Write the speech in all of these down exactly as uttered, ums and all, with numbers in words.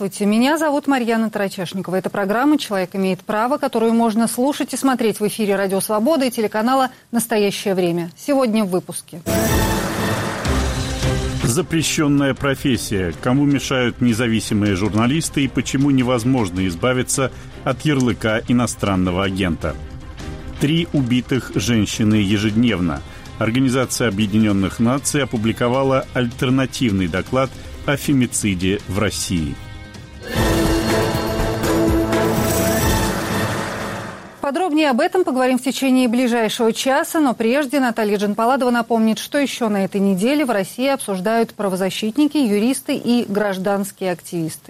Здравствуйте, меня зовут Марьяна Тарачешникова. Это программа «Человек имеет право», которую можно слушать и смотреть в эфире «Радио Свобода» и телеканала «Настоящее время». Сегодня в выпуске. Запрещенная профессия. Кому мешают независимые журналисты и почему невозможно избавиться от ярлыка иностранного агента? Три убитых женщины ежедневно. Организация Объединенных Наций опубликовала альтернативный доклад о фемициде в России. Подробнее об этом поговорим в течение ближайшего часа, но прежде Наталья Джанпаладова напомнит, что еще на этой неделе в России обсуждают правозащитники, юристы и гражданские активисты.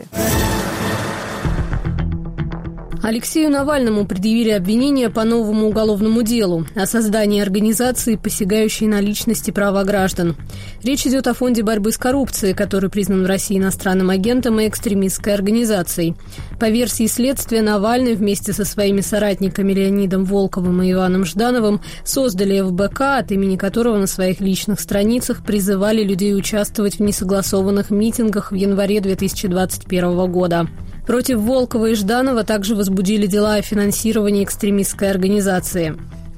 Алексею Навальному предъявили обвинение по новому уголовному делу о создании организации, посягающей на личности права граждан. Речь идет о фонде борьбы с коррупцией, который признан в России иностранным агентом и экстремистской организацией. По версии следствия, Навальный вместе со своими соратниками Леонидом Волковым и Иваном Ждановым создали эф бэ ка, от имени которого на своих личных страницах призывали людей участвовать в несогласованных митингах в январе две тысячи двадцать первого года. Против Волкова и Жданова также возбудили дела о финансировании экстремистской организации.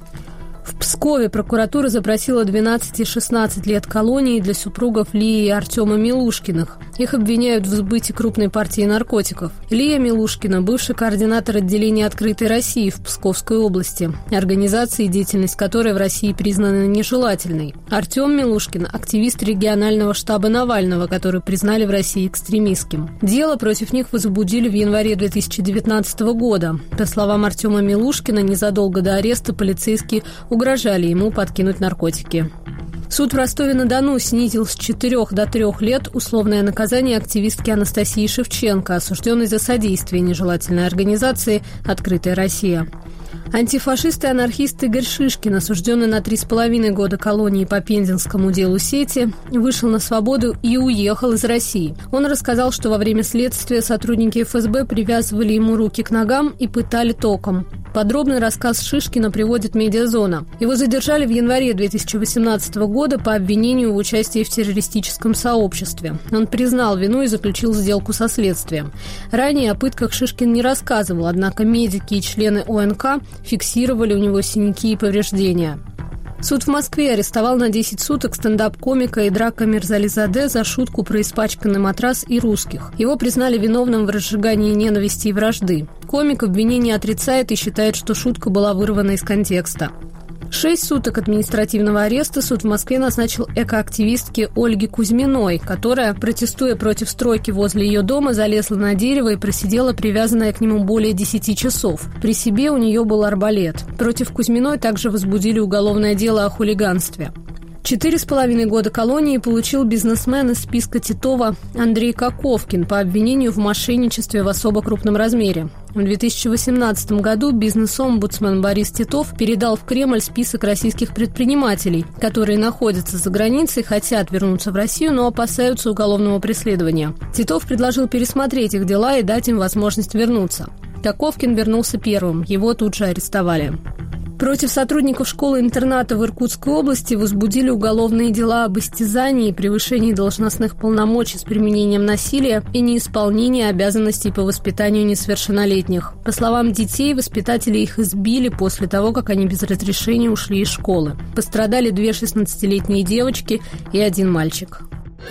В Пскове прокуратура запросила двенадцать и шестнадцать лет колонии для супругов Лии и Артема Милушкиных. Их обвиняют в сбытии крупной партии наркотиков. Лия Милушкина – бывший координатор отделения «Открытой России» в Псковской области, организации, деятельность которой в России признана нежелательной. Артем Милушкин – активист регионального штаба Навального, который признали в России экстремистским. Дело против них возбудили в январе две тысячи девятнадцатого года. По словам Артема Милушкина, незадолго до ареста полицейские угрожали ему подкинуть наркотики. Суд в Ростове-на-Дону снизил с четырех до трех лет условное наказание активистки Анастасии Шевченко, осужденной за содействие нежелательной организации «Открытая Россия». Антифашист и анархист Игорь Шишкин, осужденный на три с половиной года колонии по Пензенскому делу Сети, вышел на свободу и уехал из России. Он рассказал, что во время следствия сотрудники эф эс бэ привязывали ему руки к ногам и пытали током. Подробный рассказ Шишкина приводит «Медиазона». Его задержали в январе две тысячи восемнадцатого года по обвинению в участии в террористическом сообществе. Он признал вину и заключил сделку со следствием. Ранее о пытках Шишкин не рассказывал, однако медики и члены о эн ка фиксировали у него синяки и повреждения. Суд в Москве арестовал на десять суток стендап-комика Идрака Мирзализаде за шутку про испачканный матрас и русских. Его признали виновным в разжигании ненависти и вражды. Комик обвинение отрицает и считает, что шутка была вырвана из контекста. Шесть суток административного ареста суд в Москве назначил экоактивистке Ольге Кузьминой, которая, протестуя против стройки возле ее дома, залезла на дерево и просидела привязанная к нему более десяти часов. При себе у нее был арбалет. Против Кузьминой также возбудили уголовное дело о хулиганстве. Четыре с половиной года колонии получил бизнесмен из списка Титова Андрей Коковкин по обвинению в мошенничестве в особо крупном размере. В две тысячи восемнадцатом году бизнес-омбудсмен Борис Титов передал в Кремль список российских предпринимателей, которые находятся за границей, хотят вернуться в Россию, но опасаются уголовного преследования. Титов предложил пересмотреть их дела и дать им возможность вернуться. Коковкин вернулся первым, его тут же арестовали. Против сотрудников школы-интерната в Иркутской области возбудили уголовные дела об истязании, превышении должностных полномочий с применением насилия и неисполнении обязанностей по воспитанию несовершеннолетних. По словам детей, воспитатели их избили после того, как они без разрешения ушли из школы. Пострадали две шестнадцатилетние девочки и один мальчик.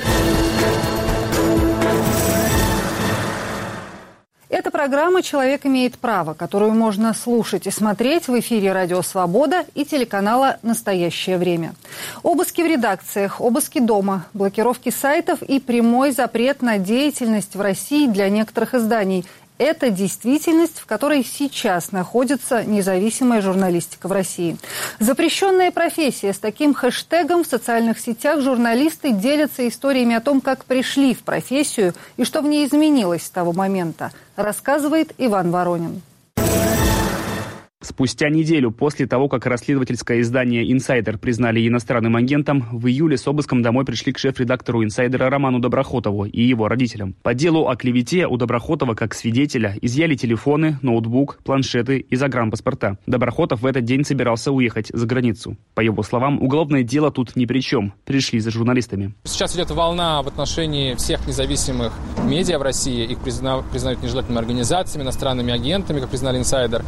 Это программа «Человек имеет право», которую можно слушать и смотреть в эфире «Радио Свобода» и телеканала «Настоящее время». Обыски в редакциях, обыски дома, блокировки сайтов и прямой запрет на деятельность в России для некоторых изданий – это действительность, в которой сейчас находится независимая журналистика в России. Запрещенная профессия. С таким хэштегом в социальных сетях журналисты делятся историями о том, как пришли в профессию и что в ней изменилось с того момента, рассказывает Иван Воронин. Спустя неделю после того, как расследовательское издание «Инсайдер» признали иностранным агентом, в июле с обыском домой пришли к шеф-редактору «Инсайдера» Роману Доброхотову и его родителям. По делу о клевете у Доброхотова как свидетеля изъяли телефоны, ноутбук, планшеты и загранпаспорта. Доброхотов в этот день собирался уехать за границу. По его словам, уголовное дело тут ни при чем. Пришли за журналистами. Сейчас идет волна в отношении всех независимых медиа в России. Их призна... признают нежелательными организациями, иностранными агентами, как признали «Инсайдер».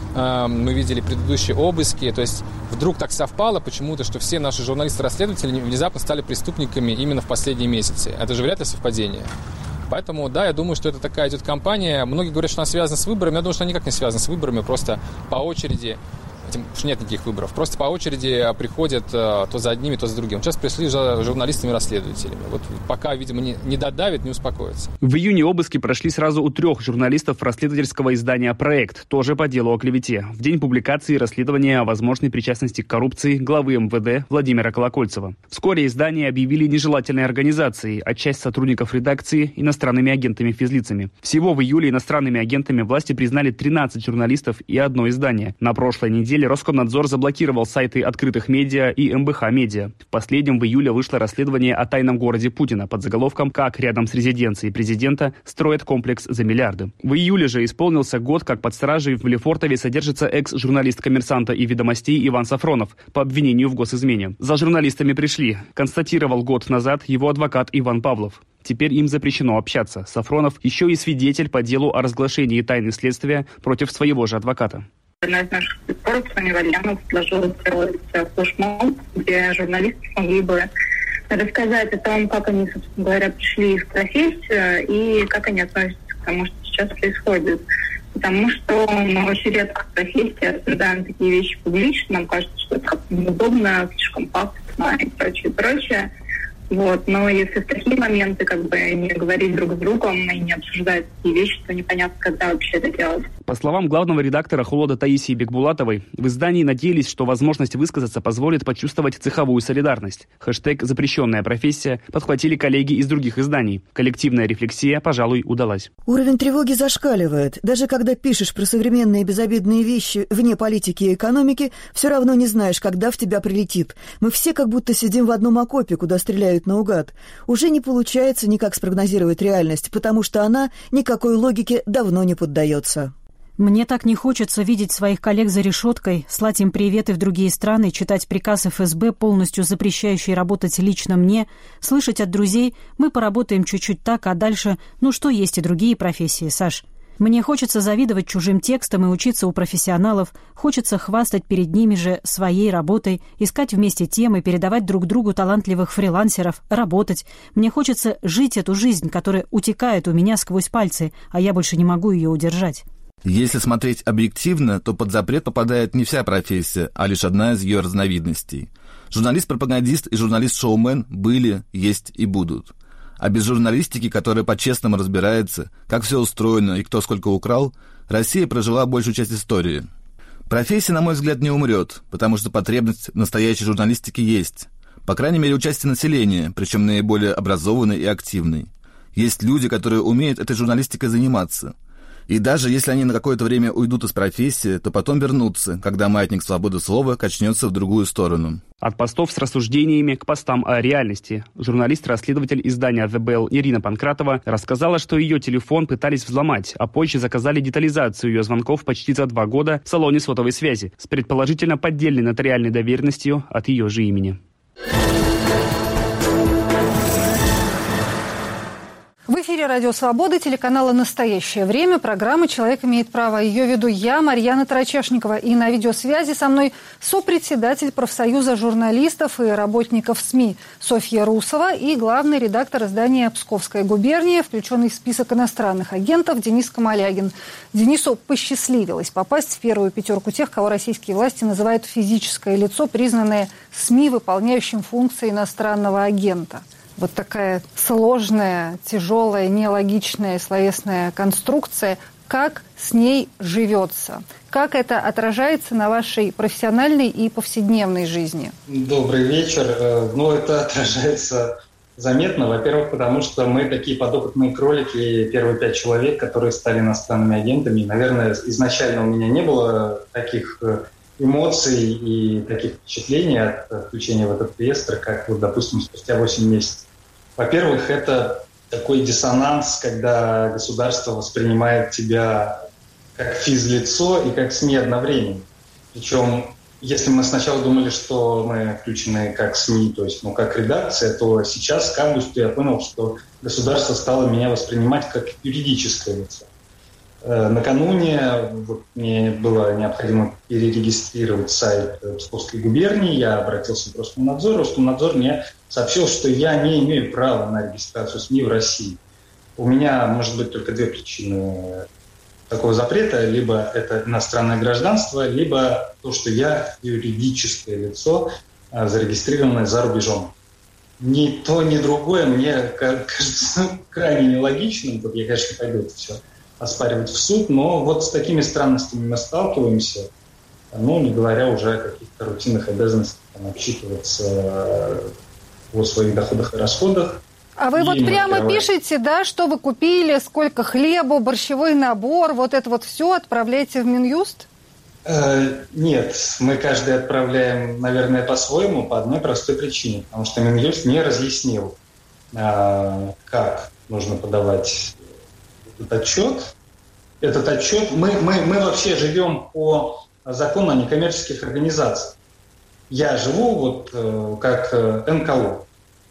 Мы видели предыдущие обыски, то есть вдруг так совпало почему-то, что все наши журналисты-расследователи внезапно стали преступниками именно в последние месяцы. Это же вряд ли совпадение. Поэтому, да, я думаю, что это такая идет кампания. Многие говорят, что она связана с выборами. Я думаю, что она никак не связана с выборами, просто по очереди. Нет никаких выборов. Просто по очереди приходят то за одними, то за другими. Сейчас пришли за журналистами-расследователями. Вот пока, видимо, не, не додавит, не успокоится. В июне обыски прошли сразу у трех журналистов расследовательского издания «Проект», тоже по делу о клевете. В день публикации расследования о возможной причастности к коррупции главы эм вэ дэ Владимира Колокольцева. Вскоре издание объявили нежелательной организацией, а часть сотрудников редакции – иностранными агентами-физлицами. Всего в июле иностранными агентами власти признали тринадцать журналистов и одно издание. На прошлой неделе Роскомнадзор заблокировал сайты открытых медиа и эм бэ ха медиа. В последнем в июле вышло расследование о тайном городе Путина под заголовком «Как рядом с резиденцией президента строят комплекс за миллиарды». В июле же исполнился год, как под стражей в Лефортове содержится экс-журналист «Коммерсанта» и «Ведомостей» Иван Сафронов по обвинению в госизмене. За журналистами пришли, констатировал год назад его адвокат Иван Павлов. Теперь им запрещено общаться. Сафронов еще и свидетель по делу о разглашении тайны следствия против своего же адвоката. Одна из наших спецоров, Соня Вальянов, предложила сделать флешмоб, где журналисты могли бы рассказать о том, как они, собственно говоря, пришли в профессию и как они относятся к тому, что сейчас происходит. Потому что мы очень редко в профессии обсуждаем такие вещи публично. Нам кажется, что это как-то неудобно, слишком пафосно и прочее, прочее. Вот. Но если в такие моменты как бы не говорить друг с другом и не обсуждать такие вещи, то непонятно, когда вообще это делать. По словам главного редактора «Холода» Таисии Бекбулатовой, в издании надеялись, что возможность высказаться позволит почувствовать цеховую солидарность. Хэштег «Запрещенная профессия» подхватили коллеги из других изданий. Коллективная рефлексия, пожалуй, удалась. Уровень тревоги зашкаливает. Даже когда пишешь про современные безобидные вещи вне политики и экономики, все равно не знаешь, когда в тебя прилетит. Мы все как будто сидим в одном окопе, куда стреляют наугад. Уже не получается никак спрогнозировать реальность, потому что она никакой логике давно не поддается. Мне так не хочется видеть своих коллег за решеткой, слать им приветы в другие страны, читать приказ эф эс бэ, полностью запрещающий работать лично мне, слышать от друзей «мы поработаем чуть-чуть так, а дальше, ну что есть и другие профессии, Саш». Мне хочется завидовать чужим текстам и учиться у профессионалов, хочется хвастать перед ними же своей работой, искать вместе темы, передавать друг другу талантливых фрилансеров, работать. Мне хочется жить эту жизнь, которая утекает у меня сквозь пальцы, а я больше не могу ее удержать. Если смотреть объективно, то под запрет попадает не вся профессия, а лишь одна из ее разновидностей. Журналист-пропагандист и журналист-шоумен были, есть и будут. А без журналистики, которая по-честному разбирается, как все устроено и кто сколько украл, Россия прожила большую часть истории. Профессия, на мой взгляд, не умрет, потому что потребность в настоящей журналистике есть. По крайней мере, у части населения, причем наиболее образованной и активной. Есть люди, которые умеют этой журналистикой заниматься. И даже если они на какое-то время уйдут из профессии, то потом вернутся, когда маятник свободы слова качнется в другую сторону. От постов с рассуждениями к постам о реальности. Журналист-расследователь издания «The Bell» Ирина Панкратова рассказала, что ее телефон пытались взломать, а позже заказали детализацию ее звонков почти за два года в салоне сотовой связи с предположительно поддельной нотариальной доверенностью от ее же имени. В эфире «Радио Свобода», телеканала «Настоящее время», программа «Человек имеет право». Ее веду я, Марьяна Тарачешникова, и на видеосвязи со мной сопредседатель профсоюза журналистов и работников СМИ Софья Русова и главный редактор издания «Псковская губерния», включенный в список иностранных агентов Денис Камалягин. Денису посчастливилось попасть в первую пятерку тех, кого российские власти называют физическое лицо, признанное СМИ выполняющим функции иностранного агента. Вот такая сложная, тяжелая, нелогичная словесная конструкция. Как с ней живется? Как это отражается на вашей профессиональной и повседневной жизни? Добрый вечер. Ну, это отражается заметно. Во-первых, потому что мы такие подопытные кролики, первые пять человек, которые стали иностранными агентами. Наверное, изначально у меня не было таких эмоций и таких впечатлений от включения в этот реестр, как, вот, допустим, спустя восемь месяцев. Во-первых, это такой диссонанс, когда государство воспринимает тебя как физлицо и как СМИ одновременно. Причем, если мы сначала думали, что мы включены как СМИ, то есть, ну, как редакция, то сейчас, к августу, я понял, что государство стало меня воспринимать как юридическое лицо. Э, накануне вот, мне было необходимо перерегистрировать сайт Псковской губернии, я обратился в Роскомнадзор, Роскомнадзор мне сообщил, что я не имею права на регистрацию СМИ в России. У меня может быть только две причины такого запрета: либо это иностранное гражданство, либо то, что я юридическое лицо, зарегистрированное за рубежом. Ни то, ни другое мне кажется крайне нелогичным. Вот я, конечно, пойду это все оспаривать в суд, но вот с такими странностями мы сталкиваемся, ну, не говоря уже о каких-то рутинных обязанностях, там, отчитываться о своих доходах и расходах. А вы и вот прямо маркировать. пишете, да, что вы купили, сколько хлеба, борщевой набор, вот это вот все отправляете в Минюст? Э, нет, мы каждый отправляем, наверное, по-своему, по одной простой причине, потому что Минюст не разъяснил, э, как нужно подавать этот отчет. Этот отчет, мы, мы, мы вообще живем по закону о некоммерческих организациях. Я живу вот э, как э, эн ка о.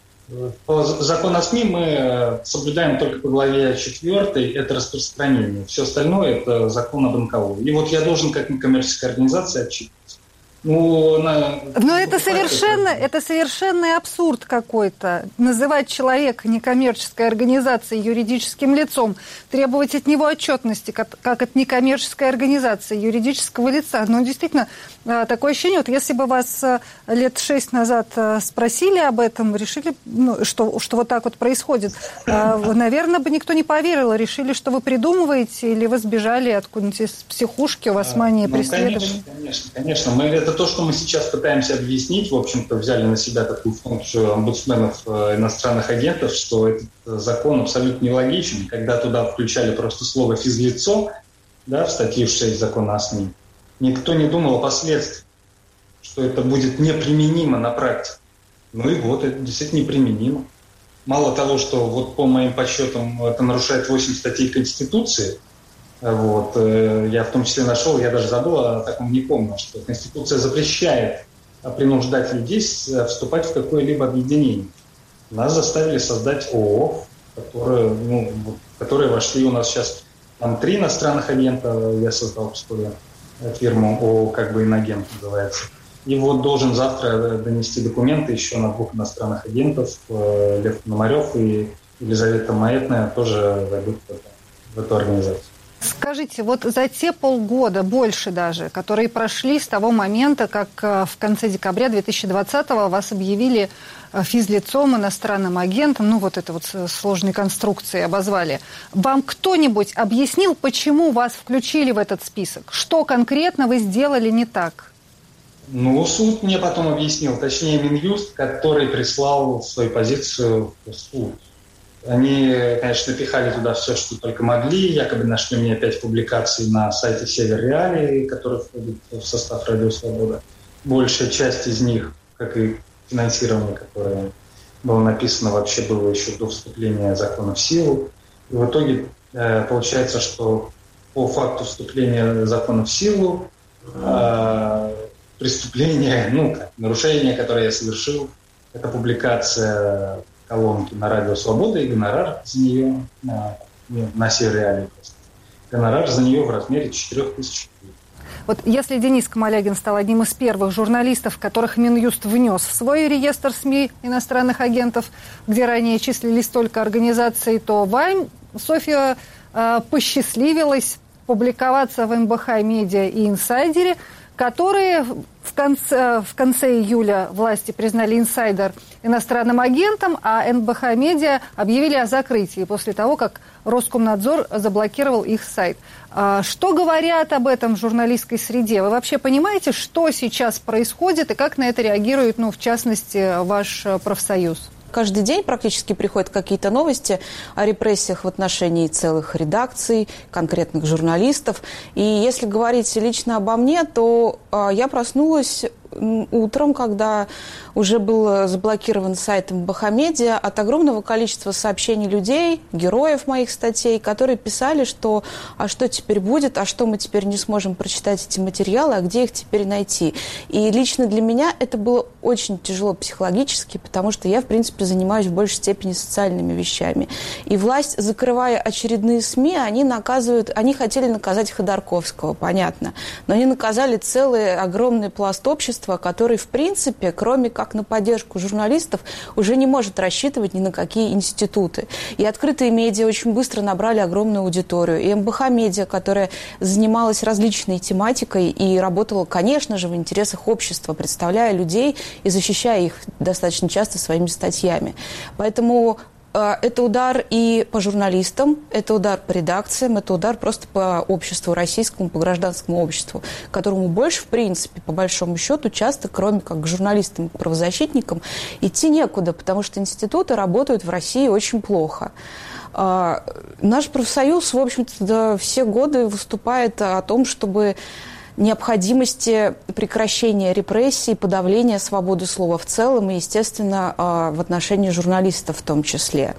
По закону о СМИ мы соблюдаем только по главе четвёртой, это распространение. Все остальное – это закон об эн ка о. И вот я должен как некоммерческая организация отчитываться. Ну, на... Но это совершенно, это совершенный абсурд какой-то. Называть человека некоммерческой организацией юридическим лицом, требовать от него отчетности, как, как от некоммерческой организации юридического лица. Но действительно, такое ощущение, вот если бы вас лет шесть назад спросили об этом, решили, ну, что, что вот так вот происходит, наверное, бы никто не поверил, решили, что вы придумываете, или вы сбежали откуда-нибудь из психушки, у вас мания ну, преследования. Конечно, конечно, конечно. Мы, это то, что мы сейчас пытаемся объяснить, в общем-то, взяли на себя такую функцию омбудсменов иностранных агентов, что этот закон абсолютно нелогичен. Когда туда включали просто слово «физлицо», да, в статью шесть закона о СМИ, никто не думал о последствиях, что это будет неприменимо на практике. Ну и вот, это действительно неприменимо. Мало того, что вот по моим подсчетам это нарушает восемь статей Конституции, вот, я в том числе нашел, я даже забыл, о таком не помню, что Конституция запрещает принуждать людей вступать в какое-либо объединение. Нас заставили создать ООО, которые, ну, которые вошли у нас сейчас, там три иностранных агента, я создал вскоре фирму ООО, как бы инагент называется. И вот должен завтра донести документы еще на двух иностранных агентов, Лев Пономарев и Елизавета Маэтная, тоже войдут в, это, в эту организацию. Скажите, вот за те полгода, больше даже, которые прошли с того момента, как в конце декабря две тысячи двадцатого вас объявили физлицом, иностранным агентом, ну вот это вот сложной конструкции обозвали, вам кто-нибудь объяснил, почему вас включили в этот список? Что конкретно вы сделали не так? Ну, суд мне потом объяснил, точнее Минюст, который прислал свою позицию в суд. Они, конечно, пихали туда все, что только могли. Якобы нашли мне пять публикаций на сайте Север Реалии, который входит в состав Радио Свобода. Большая часть из них, как и финансирование, которое было написано, вообще было еще до вступления закона в силу. И в итоге э, получается, что по факту вступления закона в силу э, преступление, ну, как, нарушение, которое я совершил, это публикация колонки на Радио Свобода и гонорар за нее на, на Север Реалии. Гонорар за нее в размере четыре тысячи рублей. Вот если Денис Камалягин стал одним из первых журналистов, которых Минюст внес в свой реестр СМИ иностранных агентов, где ранее числились только организации, то вам, Софья, э, посчастливилось публиковаться в эм бэ ха Медиа и Инсайдере, которые в конце, в конце июля власти признали Инсайдер иностранным агентом, а эн бэ ха Медиа объявили о закрытии после того, как Роскомнадзор заблокировал их сайт. Что говорят об этом в журналистской среде? Вы вообще понимаете, что сейчас происходит и как на это реагирует, ну, в частности, ваш профсоюз? Каждый день практически приходят какие-то новости о репрессиях в отношении целых редакций, конкретных журналистов. И если говорить лично обо мне, то э, я проснулась утром, когда уже был заблокирован сайт Бахамедиа, от огромного количества сообщений людей, героев моих статей, которые писали, что а что теперь будет, а что мы теперь не сможем прочитать эти материалы, а где их теперь найти. И лично для меня это было очень тяжело психологически, потому что я, в принципе, занимаюсь в большей степени социальными вещами. И власть, закрывая очередные СМИ, они наказывают, они хотели наказать Ходорковского, понятно, но они наказали целый огромный пласт общества, который, в принципе, кроме как на поддержку журналистов, уже не может рассчитывать ни на какие институты. И открытые медиа очень быстро набрали огромную аудиторию. И МБХ-медиа, которая занималась различной тематикой и работала, конечно же, в интересах общества, представляя людей и защищая их достаточно часто своими статьями. Поэтому это удар и по журналистам, это удар по редакциям, это удар просто по обществу российскому, по гражданскому обществу, которому больше, в принципе, по большому счету, часто, кроме как к журналистам и правозащитникам, идти некуда, потому что институты работают в России очень плохо. Наш профсоюз, в общем-то, да, все годы выступает о том, чтобы необходимости прекращения репрессий, подавления свободы слова в целом и, естественно, в отношении журналистов в том числе.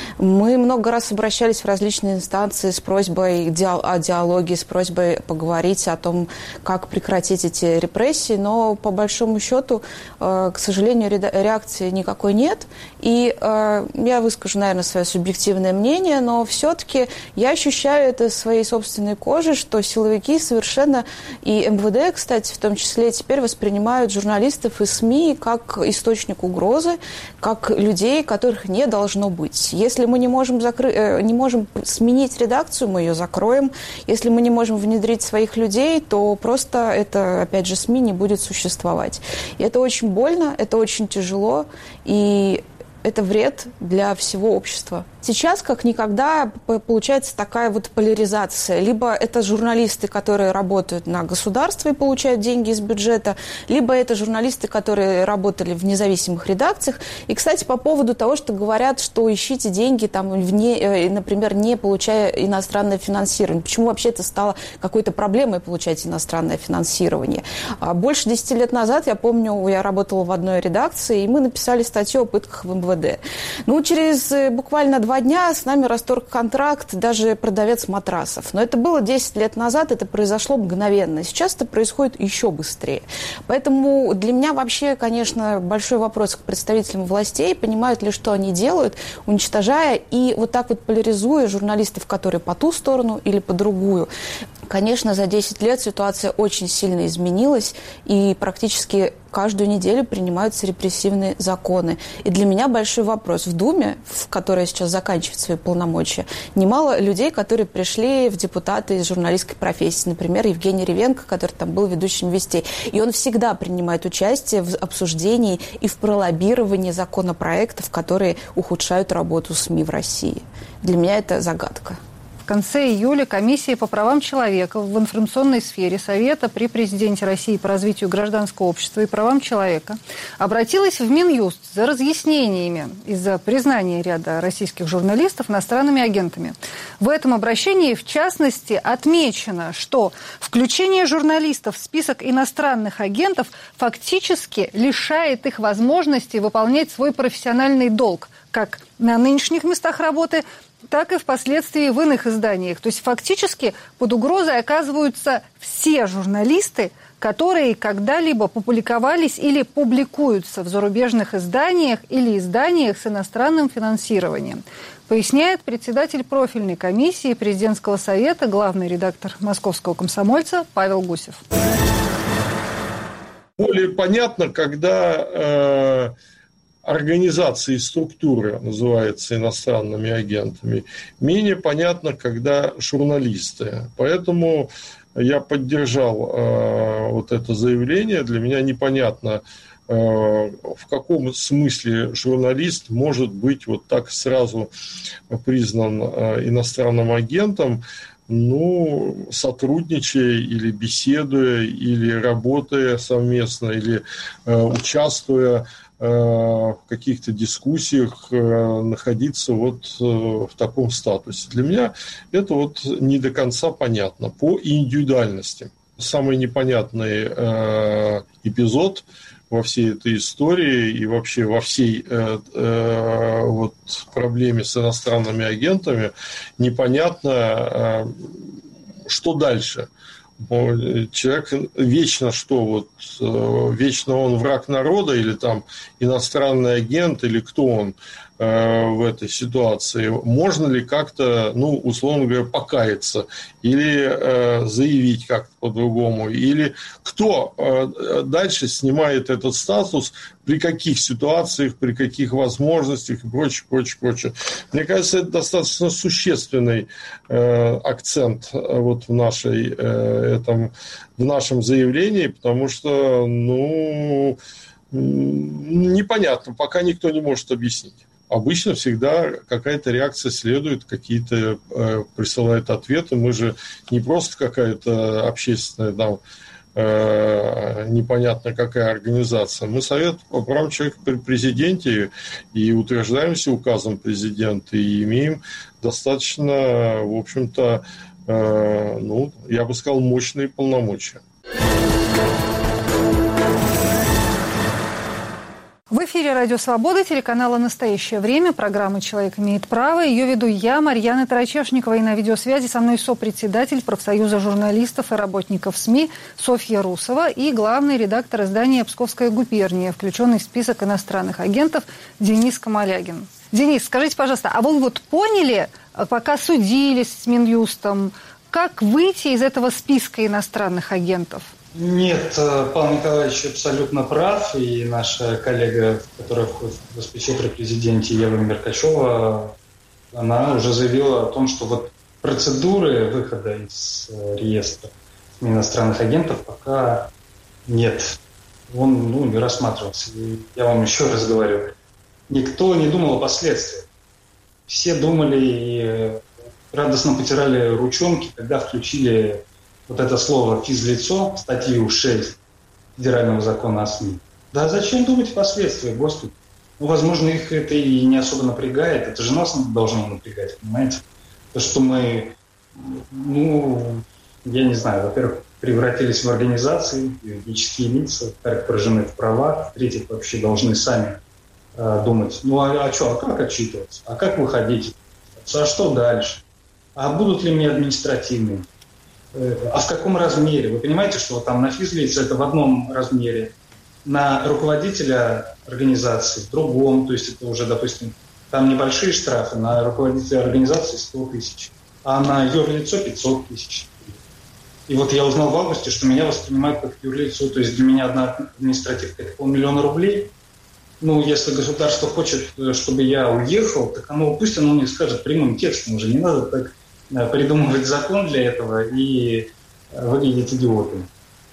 Мы много раз обращались в различные инстанции с просьбой о диалоге, с просьбой поговорить о том, как прекратить эти репрессии, но по большому счету, к сожалению, реакции никакой нет. И я выскажу, наверное, свое субъективное мнение, но все-таки я ощущаю это своей собственной кожей, что силовики совершенно... И МВД, кстати, в том числе, теперь воспринимают журналистов и СМИ как источник угрозы, как людей, которых не должно быть. Если мы не можем, закры... не можем сменить редакцию, мы ее закроем. Если мы не можем внедрить своих людей, то просто это, опять же, СМИ не будет существовать. И это очень больно, это очень тяжело, и это вред для всего общества. Сейчас, как никогда, получается такая вот поляризация. Либо это журналисты, которые работают на государство и получают деньги из бюджета, либо это журналисты, которые работали в независимых редакциях. И, кстати, по поводу того, что говорят, что ищите деньги, там, вне, например, не получая иностранное финансирование. Почему вообще это стало какой-то проблемой получать иностранное финансирование? Больше десяти лет назад, я помню, я работала в одной редакции, и мы написали статью о пытках в МВД. Ну, через буквально два Два дня с нами расторг контракт даже продавец матрасов. Но это было десять лет назад, это произошло мгновенно. Сейчас это происходит еще быстрее. Поэтому для меня вообще, конечно, большой вопрос к представителям властей, понимают ли, что они делают, уничтожая и вот так вот поляризуя журналистов, которые по ту сторону или по другую. Конечно, за десять лет ситуация очень сильно изменилась, и практически каждую неделю принимаются репрессивные законы. И для меня большой вопрос. В Думе, в которой сейчас заканчивает свои полномочия, немало людей, которые пришли в депутаты из журналистской профессии. Например, Евгений Ревенко, который там был ведущим «Вестей». И он всегда принимает участие в обсуждении и в пролоббировании законопроектов, которые ухудшают работу СМИ в России. Для меня это загадка. В конце июля Комиссия по правам человека в информационной сфере Совета при президенте России по развитию гражданского общества и правам человека обратилась в Минюст за разъяснениями из-за признания ряда российских журналистов иностранными агентами. В этом обращении, в частности, отмечено, что включение журналистов в список иностранных агентов фактически лишает их возможности выполнять свой профессиональный долг, как на нынешних местах работы, так и впоследствии в иных изданиях. То есть фактически под угрозой оказываются все журналисты, которые когда-либо публиковались или публикуются в зарубежных изданиях или изданиях с иностранным финансированием. Поясняет председатель профильной комиссии Президентского совета, главный редактор «Московского комсомольца» Павел Гусев. Более понятно, когда... Э- организации и структуры называются иностранными агентами. Менее понятно, когда журналисты. Поэтому я поддержал э, вот это заявление. Для меня непонятно, э, в каком смысле журналист может быть вот так сразу признан э, иностранным агентом. Ну, сотрудничая или беседуя, или работая совместно, или э, участвуя в каких-то дискуссиях находиться вот в таком статусе. Для меня это вот не до конца понятно по индивидуальности. Самый непонятный эпизод во всей этой истории и вообще во всей вот проблеме с иностранными агентами непонятно, что дальше. Человек вечно что, вот, вечно он враг народа или там иностранный агент, или кто он э, в этой ситуации? Можно ли как-то, ну, условно говоря, покаяться или э, заявить как-то по-другому? Или кто э, дальше снимает этот статус, при каких ситуациях, при каких возможностях и прочее, прочее, прочее. Мне кажется, это достаточно существенный э, акцент вот в, нашей, э, этом, в нашем заявлении, потому что, ну, непонятно, пока никто не может объяснить. Обычно всегда какая-то реакция следует, какие-то э, присылают ответы. Мы же не просто какая-то общественная там, э, непонятно какая организация. Мы Совет по правам человека при президенте и утверждаемся указом президента и имеем достаточно, в общем-то, э, ну, я бы сказал, мощные полномочия. В эфире «Радио Свобода», телеканала «Настоящее время», программа «Человек имеет право». Ее веду я, Марьяна Тарачешникова, и на видеосвязи со мной сопредседатель профсоюза журналистов и работников СМИ Софья Русова и главный редактор издания «Псковская губерния», включенный в список иностранных агентов Денис Камалягин. Денис, скажите, пожалуйста, а вы вот поняли, пока судились с Минюстом, как выйти из этого списка иностранных агентов? Нет, Павел Николаевич абсолютно прав, и наша коллега, которая входит в распечатку при президенте, Ева Меркачева, она уже заявила о том, что вот процедуры выхода из реестра иностранных агентов пока нет. Он ну, не рассматривался. И я вам еще раз говорю, никто не думал о последствиях. Все думали и радостно потирали ручонки, когда включили вот это слово «физлицо», статью шесть Федерального закона о СМИ. Да зачем думать о последствиях, Господи? Ну, возможно, их это и не особо напрягает. Это же нас должно напрягать, понимаете? То, что мы, ну, я не знаю, во-первых, превратились в организации, юридические лица, во-вторых, поражены в правах, в-третьих, вообще должны сами э, думать, ну, а, а что, а как отчитываться? А как выходить? А что дальше? А будут ли мне административные? А в каком размере? Вы понимаете, что там на физлице это в одном размере, на руководителя организации в другом, то есть это уже, допустим, там небольшие штрафы, на руководителя организации сто тысяч, а на юрлицо пятьсот тысяч. И вот я узнал в августе, что меня воспринимают как юрлицо, то есть для меня одна административка – это полмиллиона рублей. Ну, если государство хочет, чтобы я уехал, так оно, пусть оно мне скажет прямым текстом уже, не надо так придумывать закон для этого и выглядеть идиотами.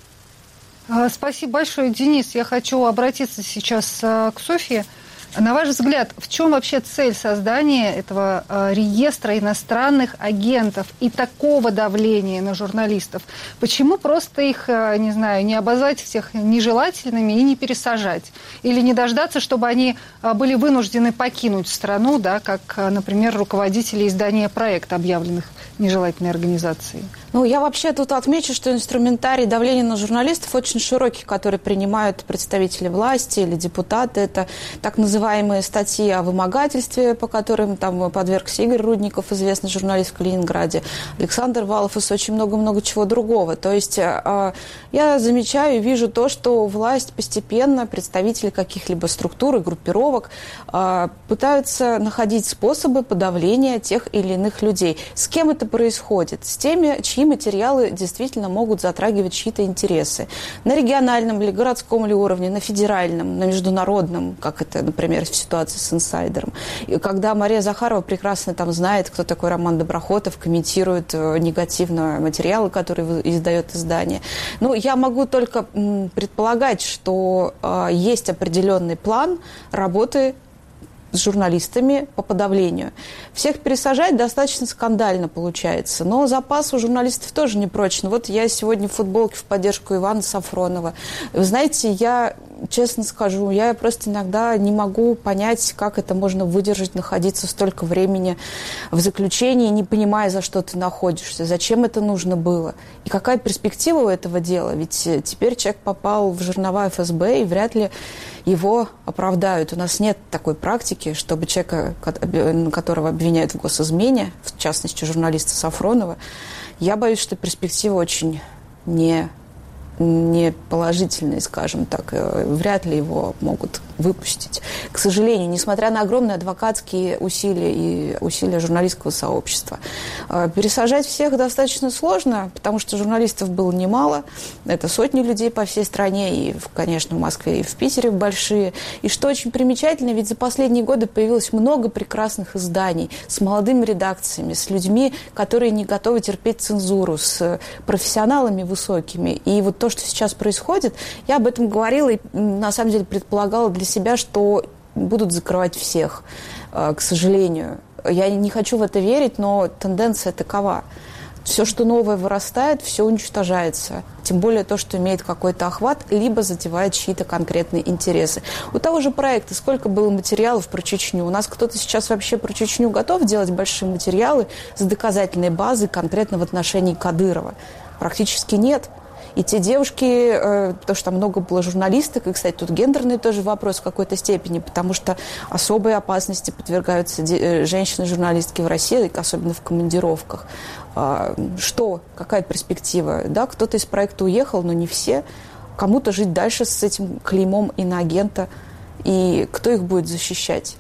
Спасибо большое, Денис. Я хочу обратиться сейчас к Софье. На ваш взгляд, в чем вообще цель создания этого реестра иностранных агентов и такого давления на журналистов? Почему просто их, не знаю, не обозвать всех нежелательными и не пересажать? Или не дождаться, чтобы они были вынуждены покинуть страну, да, как, например, руководители издания «Проект», объявленных нежелательной организацией? Ну, я вообще тут отмечу, что инструментарий давления на журналистов очень широкий, который принимают представители власти или депутаты. Это так называемые статьи о вымогательстве, по которым там подвергся Игорь Рудников, известный журналист в Калининграде, Александр Валов и очень много-много чего другого. То есть я замечаю и вижу то, что власть постепенно, представители каких-либо структур и группировок пытаются находить способы подавления тех или иных людей. С кем это происходит? С теми, чьи материалы действительно могут затрагивать чьи-то интересы. На региональном или городском или уровне, на федеральном, на международном, как это, например, в ситуации с инсайдером. И когда Мария Захарова прекрасно там знает, кто такой Роман Доброхотов, комментирует негативно материалы, которые издает издание. Ну, я могу только предполагать, что э, есть определенный план работы с журналистами по подавлению. Всех пересажать достаточно скандально получается, но запас у журналистов тоже не прочный. Вот я сегодня в футболке в поддержку Ивана Сафронова. Вы знаете, я честно скажу, я просто иногда не могу понять, как это можно выдержать, находиться столько времени в заключении, не понимая, за что ты находишься, зачем это нужно было. И какая перспектива у этого дела? Ведь теперь человек попал в жернова эф эс бэ, и вряд ли его оправдают. У нас нет такой практики, чтобы человека, которого обвиняют в госизмене, в частности, журналиста Сафронова, я боюсь, что перспектива очень не... не положительные, скажем так, вряд ли его могут выпустить. К сожалению, несмотря на огромные адвокатские усилия и усилия журналистского сообщества. Пересажать всех достаточно сложно, потому что журналистов было немало. Это сотни людей по всей стране, и, конечно, в Москве и в Питере большие. И что очень примечательно, ведь за последние годы появилось много прекрасных изданий с молодыми редакциями, с людьми, которые не готовы терпеть цензуру, с профессионалами высокими. И вот то, что сейчас происходит, я об этом говорила и, на самом деле, предполагала для себя, что будут закрывать всех, к сожалению. Я не хочу в это верить, но тенденция такова. Все, что новое вырастает, все уничтожается. Тем более то, что имеет какой-то охват, либо задевает чьи-то конкретные интересы. У того же проекта сколько было материалов про Чечню? У нас кто-то сейчас вообще про Чечню готов делать большие материалы с доказательной базой конкретно в отношении Кадырова? Практически нет. И те девушки, потому что там много было журналисток, и, кстати, тут гендерный тоже вопрос в какой-то степени, потому что особой опасности подвергаются женщины-журналистки в России, особенно в командировках. Что? Какая перспектива? Да, кто-то из проекта уехал, но не все. Кому-то жить дальше с этим клеймом иноагента. И кто их будет защищать?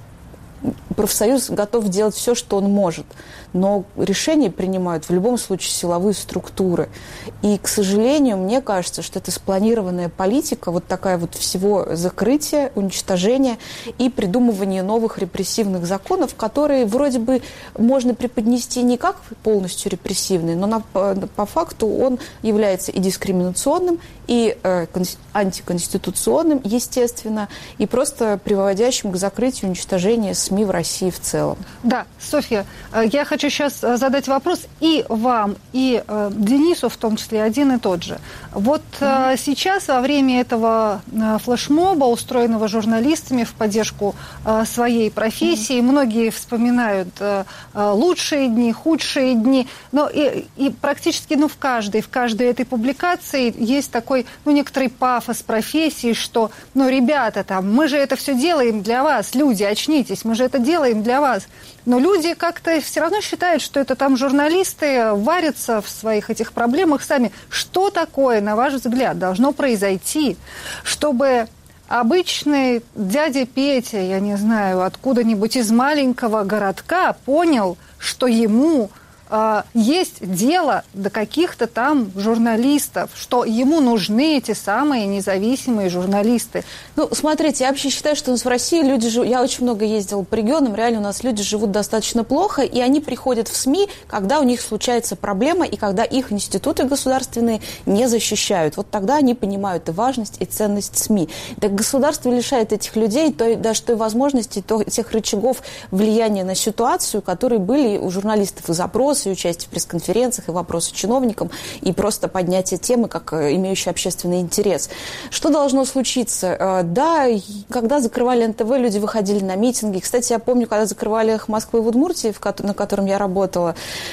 Профсоюз готов делать все, что он может, но решения принимают в любом случае силовые структуры. И, к сожалению, мне кажется, что это спланированная политика, вот такая вот всего закрытия, уничтожения и придумывания новых репрессивных законов, которые вроде бы можно преподнести не как полностью репрессивный, но на, по, по факту он является и дискриминационным, и э, антиконституционным, естественно, и просто приводящим к закрытию, уничтожению СМИ в России в целом. Да, Софья, я хочу сейчас задать вопрос и вам, и э, Денису в том числе один и тот же. Вот э, сейчас во время этого э, флешмоба, устроенного журналистами в поддержку э, своей профессии, mm-hmm. многие вспоминают э, лучшие дни, худшие дни, но и, и практически ну, в каждой, в каждой этой публикации есть такой ну, некоторый пафос профессии, что, ну, ребята, там, мы же это все делаем для вас, люди, очнитесь, мы же это делаем для вас. Но люди как-то все равно считают, что это там журналисты варятся в своих этих проблемах сами. Что такое, на ваш взгляд, должно произойти, чтобы обычный дядя Петя, я не знаю, откуда-нибудь из маленького городка понял, что ему э, есть дело до каких-то там журналистов, что ему нужны эти самые независимые журналисты? Ну, смотрите, я вообще считаю, что у нас в России люди живут... Я очень много ездила по регионам, реально у нас люди живут достаточно плохо, и они приходят в СМИ, когда у них случается проблема, и когда их институты государственные не защищают. Вот тогда они понимают и важность, и ценность СМИ. Так государство лишает этих людей той, даже той возможности, то, тех рычагов влияния на ситуацию, которые были у журналистов, и запросы, и участие в пресс-конференциях, и вопросы чиновникам, и просто поднятие темы, как имеющей общественный интерес. Что должно случиться? Да, когда закрывали эн тэ вэ, люди выходили на митинги. Кстати, я помню, когда закрывали «Эхо Москвы» в Удмуртии, на котором я работала,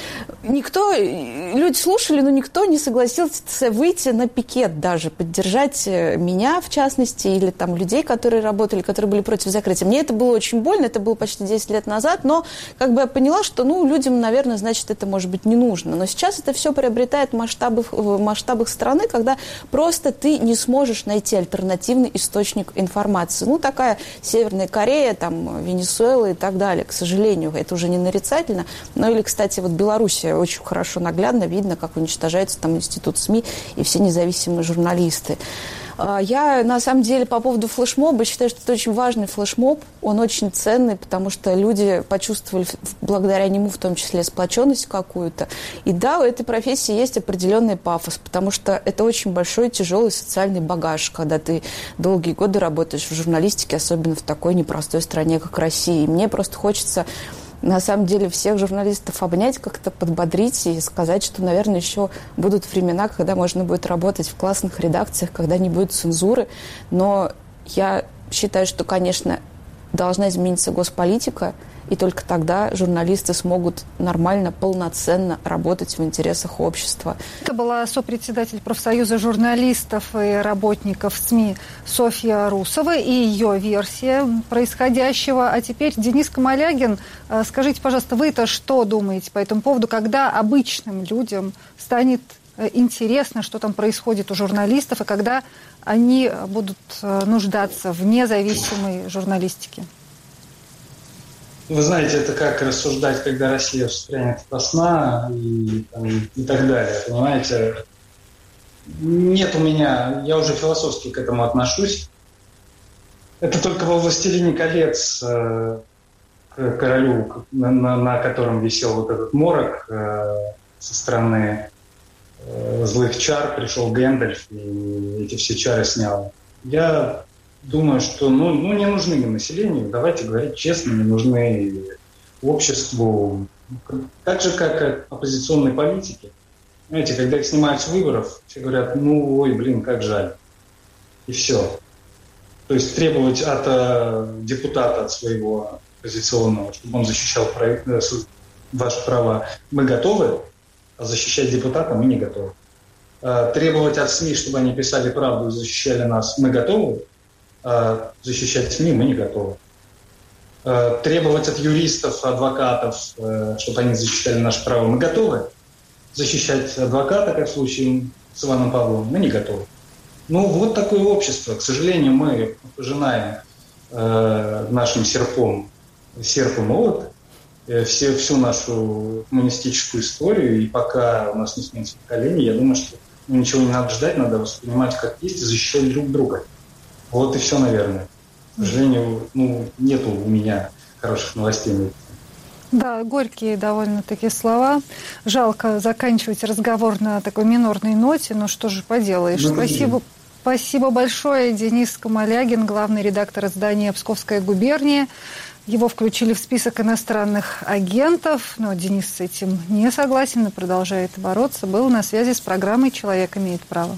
никто, люди слушали, но никто не согласился выйти на пикет даже, поддержать меня, в частности, или там людей, которые работали, которые были против закрытия. Мне это было очень больно, это было почти десять лет назад, но как бы я поняла, что, ну, людям, наверное, значит, это, может быть, не нужно. Но сейчас это все приобретает масштабы, в масштабах страны, когда просто ты не сможешь найти альтернативный источник информации. Ну, такая Северная Корея, там, Венесуэла и так далее. К сожалению, это уже не нарицательно. Но или, кстати, вот Белоруссия очень хорошо наглядно видно, как уничтожается там институт СМИ и все независимые журналисты. Я, на самом деле, по поводу флешмоба считаю, что это очень важный флешмоб. Он очень ценный, потому что люди почувствовали благодаря нему в том числе сплоченность какую-то. И да, у этой профессии есть определенный пафос, потому что это очень большой, тяжелый социальный багаж, когда ты долгие годы работаешь в журналистике, особенно в такой непростой стране, как Россия. И мне просто хочется... на самом деле всех журналистов обнять, как-то подбодрить и сказать, что, наверное, еще будут времена, когда можно будет работать в классных редакциях, когда не будет цензуры. Но Я считаю, что, конечно, должна измениться госполитика, и только тогда журналисты смогут нормально, полноценно работать в интересах общества. Это была сопредседатель профсоюза журналистов и работников СМИ Софья Русова и ее версия происходящего. А теперь Денис Камалягин. Скажите, пожалуйста, вы-то что думаете по этому поводу, когда обычным людям станет интересно, что там происходит у журналистов, и когда они будут нуждаться в независимой журналистике? Вы знаете, это как рассуждать, когда Россия встрянет во сна и, там, и так далее, понимаете? Нет у меня, я уже философски к этому отношусь. Это только во «Властелине колец» э, к королю, на, на, на котором висел вот этот морок э, со стороны э, злых чар, пришел Гэндальф и эти все чары снял. Я думаю, что ну, ну, не нужны населению, давайте говорить честно, не нужны обществу. Так же, как оппозиционные политики. Знаете, когда их снимают с выборов, все говорят, ну, ой, блин, как жаль. И все. То есть требовать от э, депутата, от своего оппозиционного, чтобы он защищал про, э, ваши права, мы готовы, а защищать депутата мы не готовы. Э, требовать от СМИ, чтобы они писали правду и защищали нас, мы готовы. Защищать СМИ мы не готовы. Требовать от юристов, адвокатов, чтобы они защищали наши права, мы готовы. Защищать адвоката, как в случае с Иваном Павловым, мы не готовы. Ну, вот такое общество. К сожалению, мы пожинаем э, нашим серпом, серп и молот э, все, всю нашу коммунистическую историю, и пока у нас не сменится поколение, я думаю, что ну, ничего не надо ждать, надо воспринимать как есть и защищать друг друга. Вот и все, наверное. К сожалению, ну, нету у меня хороших новостей. Да, горькие довольно-таки слова. Жалко заканчивать разговор на такой минорной ноте, но что же поделаешь. Ну, спасибо, спасибо большое. Денис Камалягин, главный редактор издания «Псковская губерния». Его включили в список иностранных агентов, но Денис с этим не согласен и продолжает бороться. Был на связи с программой «Человек имеет право».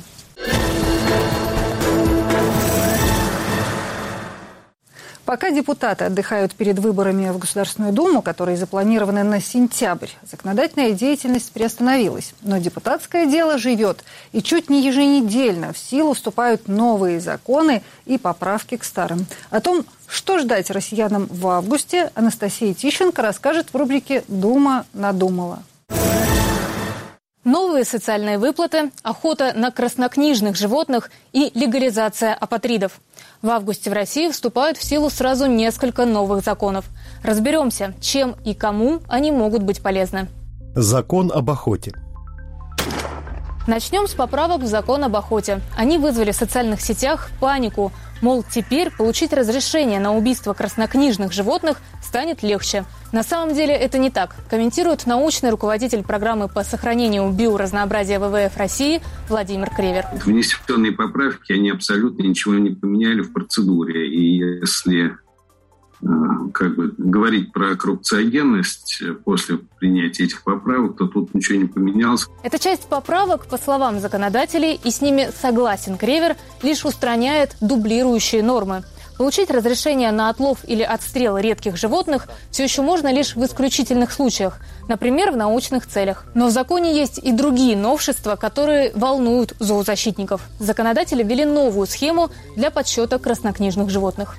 Пока депутаты отдыхают перед выборами в Государственную Думу, которые запланированы на сентябрь, законодательная деятельность приостановилась. Но депутатское дело живет, и чуть не еженедельно в силу вступают новые законы и поправки к старым. О том, что ждать россиянам в августе, Анастасия Тищенко расскажет в рубрике «Дума надумала». Новые социальные выплаты, охота на краснокнижных животных и легализация апатридов. В августе в России вступают в силу сразу несколько новых законов. Разберемся, чем и кому они могут быть полезны. Закон об охоте. Начнем с поправок в закон об охоте. Они вызвали в социальных сетях панику. Мол, теперь получить разрешение на убийство краснокнижных животных станет легче. На самом деле это не так, комментирует научный руководитель программы по сохранению биоразнообразия вэ вэ эф России Владимир Кревер. Внесенные поправки, они абсолютно ничего не поменяли в процедуре. И если как бы говорить про коррупциогенность после принятия этих поправок, то тут ничего не поменялось. Эта часть поправок, по словам законодателей, и с ними согласен Кревер, лишь устраняет дублирующие нормы. Получить разрешение на отлов или отстрел редких животных все еще можно лишь в исключительных случаях, например, в научных целях. Но в законе есть и другие новшества, которые волнуют зоозащитников. Законодатели ввели новую схему для подсчета краснокнижных животных.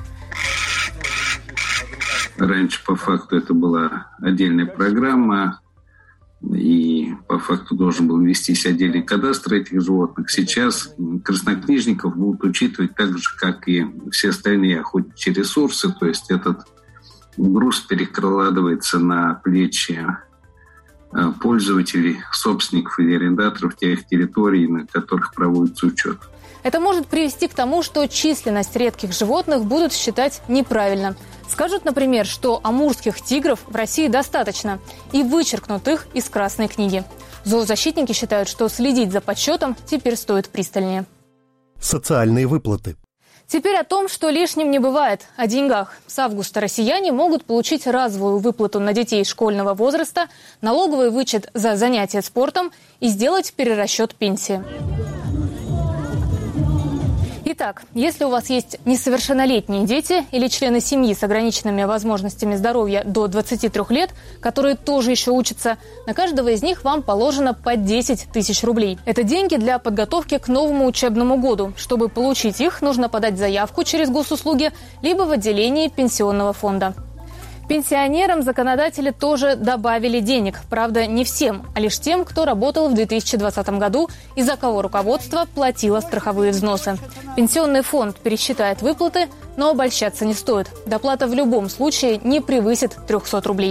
Раньше по факту это была отдельная программа, и по факту должен был вестись отдельный кадастр этих животных. Сейчас краснокнижников будут учитывать так же, как и все остальные охотничьи ресурсы, то есть этот груз перекладывается на плечи пользователей, собственников или арендаторов тех территорий, на которых проводится учет. Это может привести к тому, что численность редких животных будут считать неправильно. Скажут, например, что амурских тигров в России достаточно, и вычеркнут их из Красной книги. Зоозащитники считают, что следить за подсчетом теперь стоит пристальнее. Социальные выплаты. Теперь о том, что лишним не бывает, о деньгах. С августа россияне могут получить разовую выплату на детей школьного возраста, налоговый вычет за занятия спортом и сделать перерасчет пенсии. Итак, если у вас есть несовершеннолетние дети или члены семьи с ограниченными возможностями здоровья до двадцати трёх лет, которые тоже еще учатся, на каждого из них вам положено по десять тысяч рублей. Это деньги для подготовки к новому учебному году. Чтобы получить их, нужно подать заявку через госуслуги либо в отделении пенсионного фонда. Пенсионерам законодатели тоже добавили денег. Правда, не всем, а лишь тем, кто работал в две тысячи двадцатом году и за кого руководство платило страховые взносы. Пенсионный фонд пересчитает выплаты, но обольщаться не стоит. Доплата в любом случае не превысит трехсот рублей.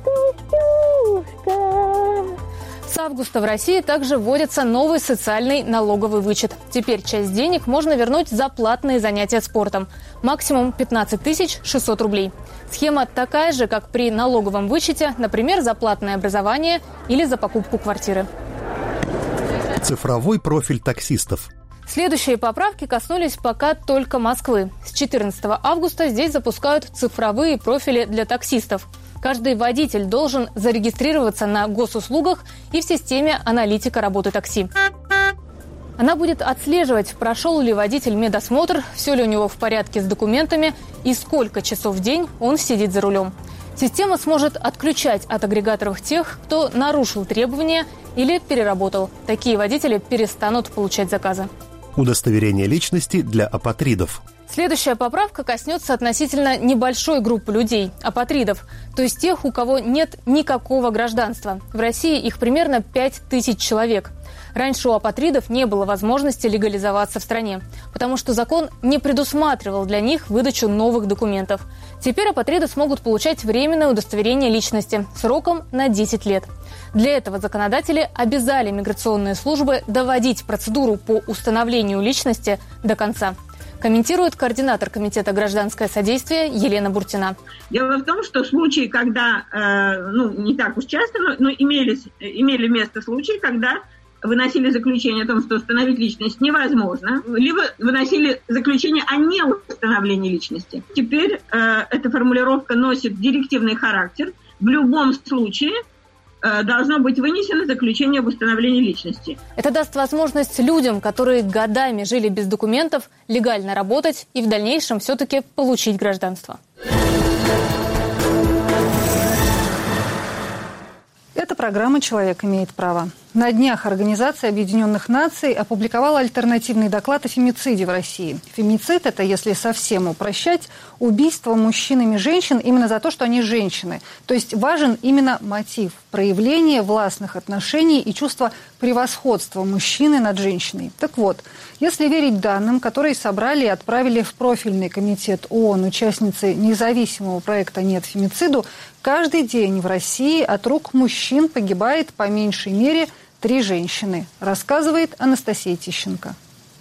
С августа в России также вводится новый социальный налоговый вычет. Теперь часть денег можно вернуть за платные занятия спортом. Максимум пятнадцать тысяч шестьсот рублей. Схема такая же, как при налоговом вычете, например, за платное образование или за покупку квартиры. Цифровой профиль таксистов. Следующие поправки коснулись пока только Москвы. С четырнадцатого августа здесь запускают цифровые профили для таксистов. Каждый водитель должен зарегистрироваться на госуслугах и в системе аналитика работы такси. Она будет отслеживать, прошел ли водитель медосмотр, все ли у него в порядке с документами и сколько часов в день он сидит за рулем. Система сможет отключать от агрегаторов тех, кто нарушил требования или переработал. Такие водители перестанут получать заказы. Удостоверение личности для апатридов. Следующая поправка коснется относительно небольшой группы людей – апатридов, то есть тех, у кого нет никакого гражданства. В России их примерно пять тысяч человек. Раньше у апатридов не было возможности легализоваться в стране, потому что закон не предусматривал для них выдачу новых документов. Теперь апатриды смогут получать временное удостоверение личности сроком на десять лет. Для этого законодатели обязали миграционные службы доводить процедуру по установлению личности до конца. Комментирует координатор Комитета «Гражданское содействие» Елена Буртина. Дело в том, что случаи, когда, э, ну, не так уж часто, но, но имелись, имели место случаи, когда выносили заключение о том, что установить личность невозможно, либо выносили заключение о неустановлении личности. Теперь э, эта формулировка носит директивный характер. В любом случае должно быть вынесено заключение об установлении личности. Это даст возможность людям, которые годами жили без документов, легально работать и в дальнейшем все-таки получить гражданство. Это программа «Человек имеет право». На днях Организация Объединенных Наций опубликовала альтернативный доклад о фемициде в России. Фемицид – это, если совсем упрощать, убийство мужчинами женщин именно за то, что они женщины. То есть важен именно мотив – проявление властных отношений и чувство превосходства мужчины над женщиной. Так вот, если верить данным, которые собрали и отправили в профильный комитет ООН участницы независимого проекта «Нет фемициду», каждый день в России от рук мужчин погибает по меньшей мере три женщины, рассказывает Анастасия Тищенко.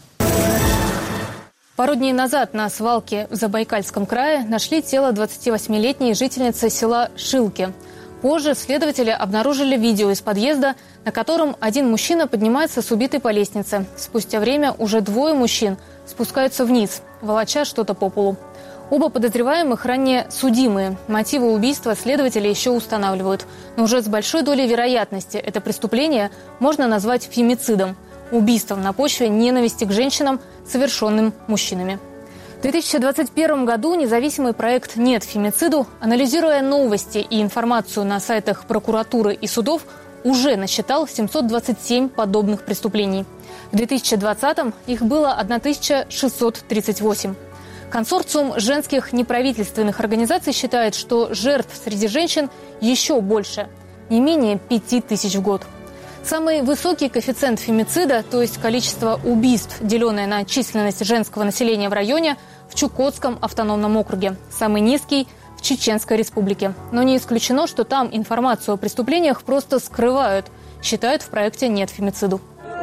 Пару дней назад на свалке в Забайкальском крае нашли тело двадцативосьмилетней жительницы села Шилки. Позже следователи обнаружили видео из подъезда, на котором один мужчина поднимается с убитой по лестнице. Спустя время уже двое мужчин спускаются вниз, волоча что-то по полу. Оба подозреваемых ранее судимые. Мотивы убийства следователи еще устанавливают. Но уже с большой долей вероятности это преступление можно назвать фемицидом – убийством на почве ненависти к женщинам, совершенным мужчинами. В две тысячи двадцать первом году независимый проект «Нет фемициду», анализируя новости и информацию на сайтах прокуратуры и судов, уже насчитал семьсот двадцать семь подобных преступлений. В две тысячи двадцатом их было тысяча шестьсот тридцать восемь. Консорциум женских неправительственных организаций считает, что жертв среди женщин еще больше, не менее пяти тысяч в год. Самый высокий коэффициент фемицида, то есть количество убийств, деленное на численность женского населения в районе, в Чукотском автономном округе. Самый низкий – в Чеченской республике. Но не исключено, что там информацию о преступлениях просто скрывают, считают в проекте «Нет фемициду».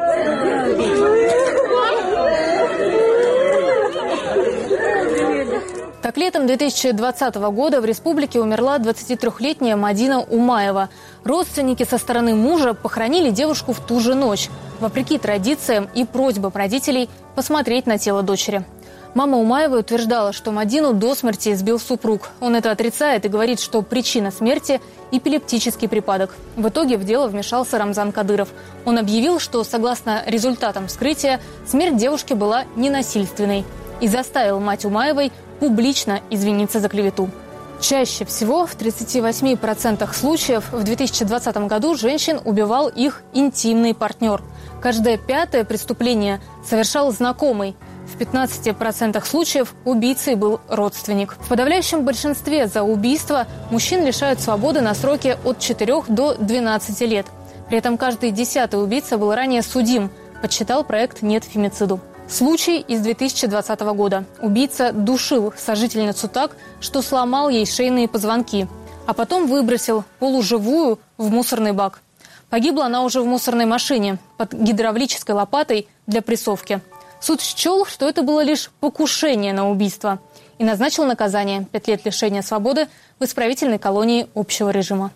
Так, летом две тысячи двадцатого года в республике умерла двадцатитрёхлетняя Мадина Умаева. Родственники со стороны мужа похоронили девушку в ту же ночь, вопреки традициям и просьбам родителей посмотреть на тело дочери. Мама Умаевой утверждала, что Мадину до смерти избил супруг. Он это отрицает и говорит, что причина смерти – эпилептический припадок. В итоге в дело вмешался Рамзан Кадыров. Он объявил, что, согласно результатам вскрытия, смерть девушки была ненасильственной и заставил мать Умаевой публично извиниться за клевету. Чаще всего, в тридцати восьми процентах случаев, в две тысячи двадцатом году женщин убивал их интимный партнер. Каждое пятое преступление совершал знакомый. В пятнадцати процентах случаев убийцей был родственник. В подавляющем большинстве за убийство мужчин лишают свободы на сроки от четырёх до двенадцати лет. При этом каждый десятый убийца был ранее судим, подсчитал проект «Нет фемициду». Случай из две тысячи двадцатого года. Убийца душил сожительницу так, что сломал ей шейные позвонки, а потом выбросил полуживую в мусорный бак. Погибла она уже в мусорной машине под гидравлической лопатой для прессовки. Суд счел, что это было лишь покушение на убийство и назначил наказание – пять лет лишения свободы в исправительной колонии общего режима.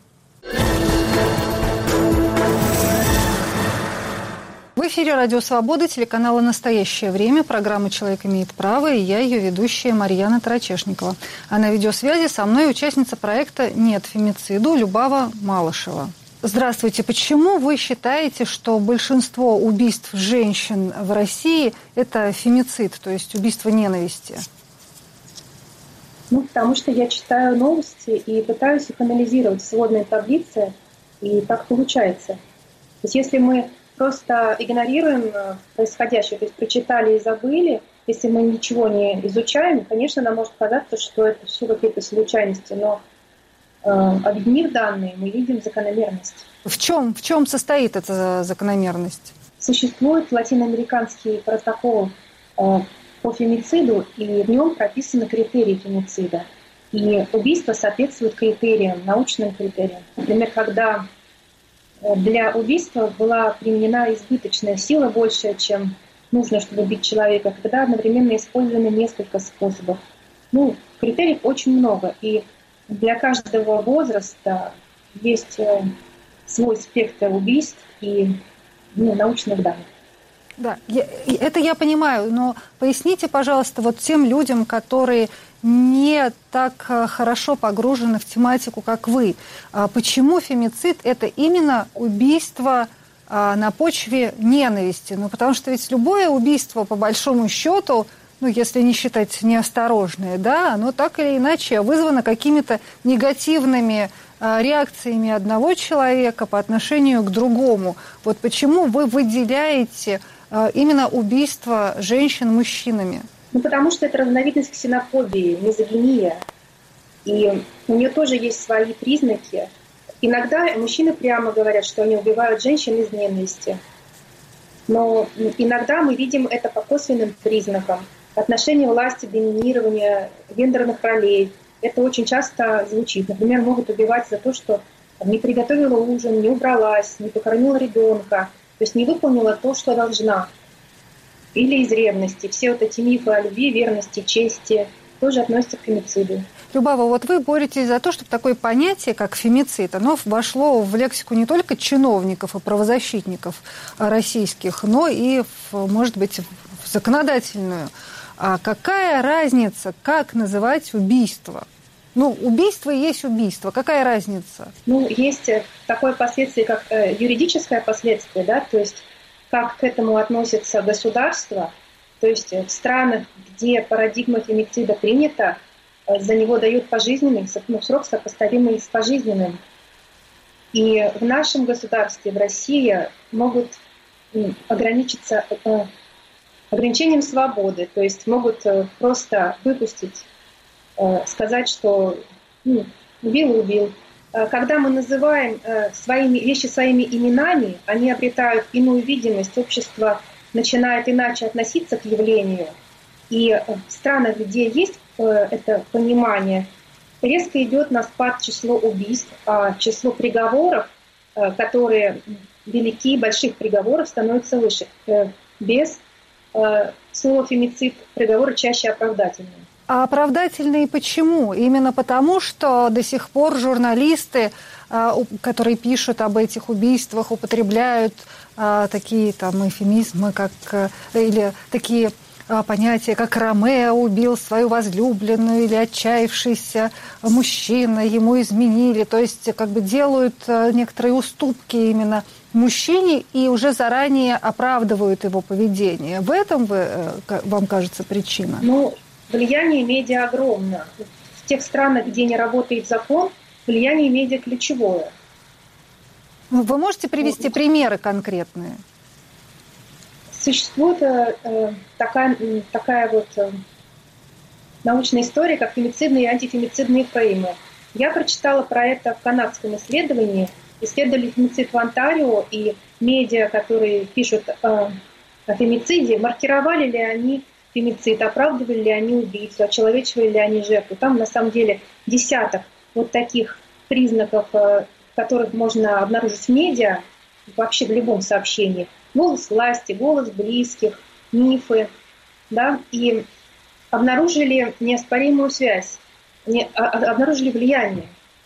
В эфире «Радио Свобода», телеканала «Настоящее время», программа «Человек имеет право», и я, ее ведущая Марьяна Тарачешникова. А на видеосвязи со мной участница проекта «Нет фемициду» Любава Малышева. Здравствуйте. Почему вы считаете, что большинство убийств женщин в России – это фемицид, то есть убийство ненависти? Ну, потому что я читаю новости и пытаюсь их анализировать в сводной таблице, и так получается. То есть если мы просто игнорируем происходящее, то есть прочитали и забыли, если мы ничего не изучаем, конечно, нам может казаться, что это все какие-то случайности, но объединив данные, мы видим закономерность. В чем, в чем состоит эта закономерность? Существует латиноамериканский протокол по фемициду, и в нем прописаны критерии фемицида. И убийство соответствует критериям, научным критериям. Например, когда для убийства была применена избыточная сила, большая, чем нужно, чтобы убить человека, когда одновременно использованы несколько способов. Ну, критериев очень много, и для каждого возраста есть свой спектр убийств и ну, научных данных. Да, я, это я понимаю, но поясните, пожалуйста, вот тем людям, которые не так хорошо погружены в тематику, как вы, почему фемицид – это именно убийство на почве ненависти? Ну, потому что ведь любое убийство, по большому счету, ну, если не считать неосторожное, да, оно так или иначе вызвано какими-то негативными а, реакциями одного человека по отношению к другому. Вот почему вы выделяете а, именно убийство женщин мужчинами? Ну, потому что это разновидность ксенофобии, мизогиния. И у нее тоже есть свои признаки. Иногда мужчины прямо говорят, что они убивают женщин из ненависти. Но иногда мы видим это по косвенным признакам. Отношения власти, доминирования, гендерных ролей. Это очень часто звучит. Например, могут убивать за то, что не приготовила ужин, не убралась, не покормила ребенка, то есть не выполнила то, что должна. Или из ревности. Все вот эти мифы о любви, верности, чести тоже относятся к фемициду. Любава, вот вы боретесь за то, чтобы такое понятие, как фемицид, оно вошло в лексику не только чиновников и правозащитников российских, но и, в, может быть, в законодательную. А какая разница, как называть убийство? Ну, убийство и есть убийство. Какая разница? Ну, есть такое последствие, как э, юридическое последствие, да, то есть как к этому относится государство. То есть в странах, где парадигма фемицида принята, э, за него дают пожизненный, ну, срок сопоставимый с пожизненным. И в нашем государстве, в России, могут э, ограничиться э, ограничением свободы, то есть могут э, просто выпустить, э, сказать, что ну, убил и убил. Когда мы называем э, своими, вещи своими именами, они обретают иную видимость, общество начинает иначе относиться к явлению. И в странах, где есть э, это понимание, резко идет на спад число убийств, а число приговоров, э, которые велики, больших приговоров, становится выше. Э, без э, слова фемицид приговоры чаще оправдательные. А оправдательные почему? Именно потому, что до сих пор журналисты, которые пишут об этих убийствах, употребляют такие там эвфемизмы, как или такие понятие, как Ромео убил свою возлюбленную или отчаявшийся мужчина, ему изменили. То есть как бы делают некоторые уступки именно мужчине и уже заранее оправдывают его поведение. В этом, вы, вам кажется, причина? Ну, влияние медиа огромно. В тех странах, где не работает закон, влияние медиа ключевое. Вы можете привести ну, примеры конкретные? Существует э, такая, такая вот э, научная история, как фемицидные и антифемицидные фреймы. Я прочитала про это в канадском исследовании. Исследовали фемицид в Онтарио, и медиа, которые пишут э, о фемициде, маркировали ли они фемицид, оправдывали ли они убийцу, очеловечивали ли они жертву. Там на самом деле десяток вот таких признаков, э, которых можно обнаружить в медиа, вообще в любом сообщении. Голос власти, голос близких, мифы, да, и обнаружили неоспоримую связь, не, а, обнаружили влияние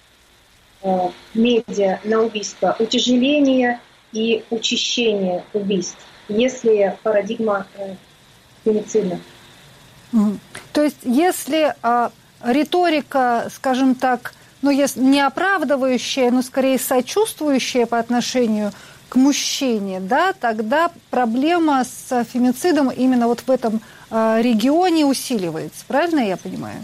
э, медиа на убийство, утяжеление и учащение убийств, если парадигма э, фемицидна. Mm. То есть если э, риторика, скажем так, ну, если не оправдывающая, но скорее сочувствующая по отношению к мужчине, да, тогда проблема с фемицидом именно вот в этом э, регионе усиливается. Правильно я понимаю?